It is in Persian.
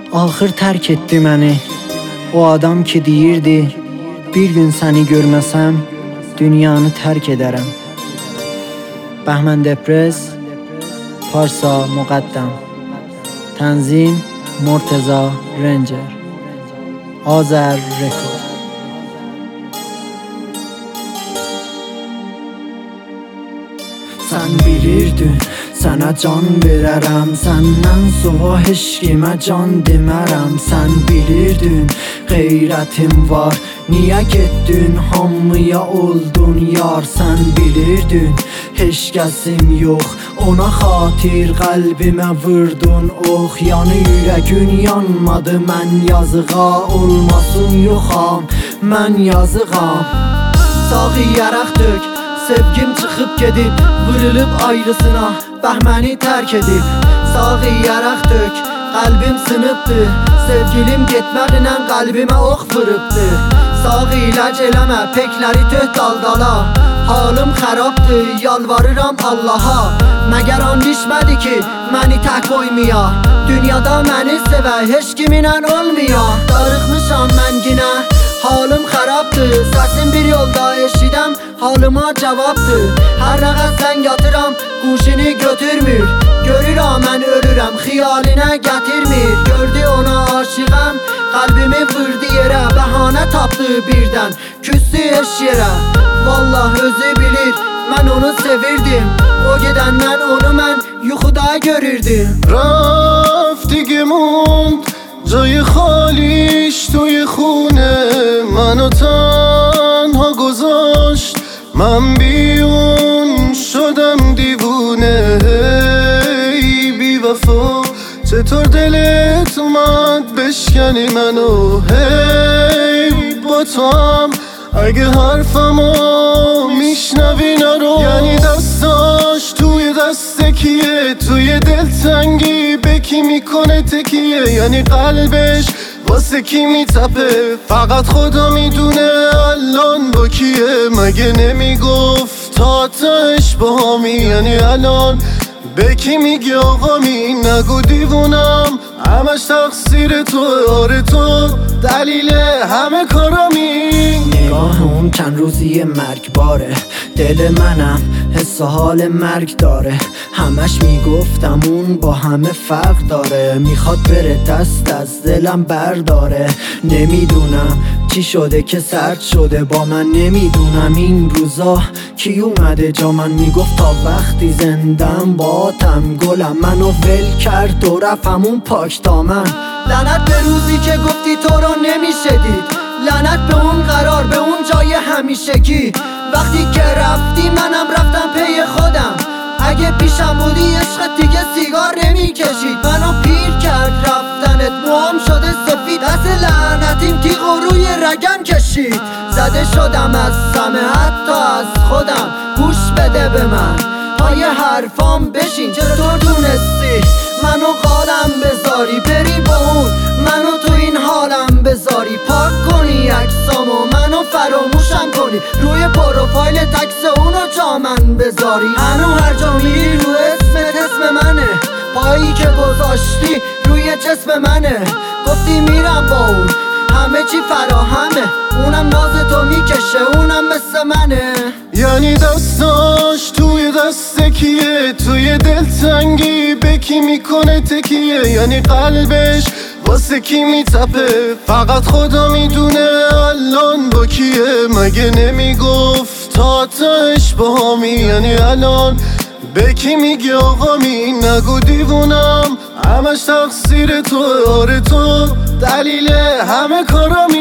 Axır tərk etdi məni o adam ki deyirdi, bir gün səni görməsəm dünyanı tərk edərəm. Bəhmən Deprez, Parsa Müqəddəm, Tənzim Murteza Ranger, Azər Rekord. Sən bilirdin, sənə can verərəm, səndən sonra heç kimə can demərəm. Sən bilirdin, qeyrətim var, niyə getdin, hamıya oldun yar. Sən bilirdin, heç kəsim yox, ona xatir qəlbimə vurdun ox. Yəni ürəgün yanmadı, mən yazığa olmasın yoxam, mən yazığam. Sağı yaraq dök, sevgim çıxıb gedib, vurulub ayrısına, bəhməni tərk edib. Sağı yaraq dök, qəlbim sınıbdır, sevgilim getməklə qəlbimə ox vurubdur. Sağı ilac eləmə, pekləri töh daldala, halım xərabdır, yalvarıram Allaha. Məgər an düşmədi ki, məni tək qoymaya, dünyada məni sevə, heç kiminlə olmaya. Darıxmışam mən ginə, halım xərabdır, səsim bir yolda eşidəm, halıma cavabdır. Hər nəğəz sən yatıram, quşunu götürmür, görürəm mən ölürəm, xiyalinə gətirmir. Gördü ona aşiqəm, qəlbimi vurdu yerə, bəhanə tapdı birdən, küstü eş yerə. Vallah özü bilir, mən onu sevirdim, o gedəndən onu mən yuxuda görürdüm. رفتی موند جای خالیش توی خونه منو تنها گذاشت، من بیون شدم دیوونه. ای بی وفا چطور دلت اومد بشکنی منو، هی با تو هم اگه حرفمو میشنوی نرو. یعنی دستاش توی دست کیه، توی دلتنگی به کی میکنه تکیه، یعنی قلبش واسه کی میتپه، فقط خدا میدونه الان با کیه. مگه نمیگفت تا تاش با همی، یعنی الان به کی میگی آقا می؟ نگو دیوونم، همش تقصیر تو، آره تو دلیل همه کارامی. نگاه اون چند روزی مرگباره، دل منم حس حال مرگ داره. همش میگفتم اون با همه فرق داره، میخواد بره دست از دلم برداره. نمیدونم چی شده که سرد شده با من، نمیدونم این روزا کی اومده جا من. میگفت تا وقتی زندم باتم، گلم منو ول کرد و رفت همون پاک دامن. لعنت به روزی که گفتی تو رو نمیشه دید، لعنت به اون قرار، به اون جای همیشگی. وقتی که رفتی منم رفتم پی خودم، اگه پیشم بودی عشقت دیگه سیگار نمیکشید. منو پیر کرد رفتنت، موام شده سفید، دست لعنتیم تیغ و روی رگم کشید. زده شدم از همه حتی از خودم، گوش بده به من پای حرفام بشین. چطور دونستی منو قالم بذاری، بری با اون منو تو این حالم بذاری، پاک کنی عکسامو منو فراموشم کنی، روی پروفایل تکس اونو جا من بذاری. هنو هر جا میری رو اسم منه، پایی که گذاشتی روی جسم منه. گفتی میرم با اون، همه چی فراهمه، اونم ناز تو میکشه، اونم مثل منه. یعنی دستاش توی دست کیه، توی دلتنگی به کی میکنه تکیه، یعنی قلبش واسه کی میتپه، فقط خدا میدونه الان با کیه. مگه نمیگفت تا تاش با همی، یعنی الان به کی میگی آقا می؟ نگو دیوونم، همش تقصیر تو، آره تو دلیل همه کارامی.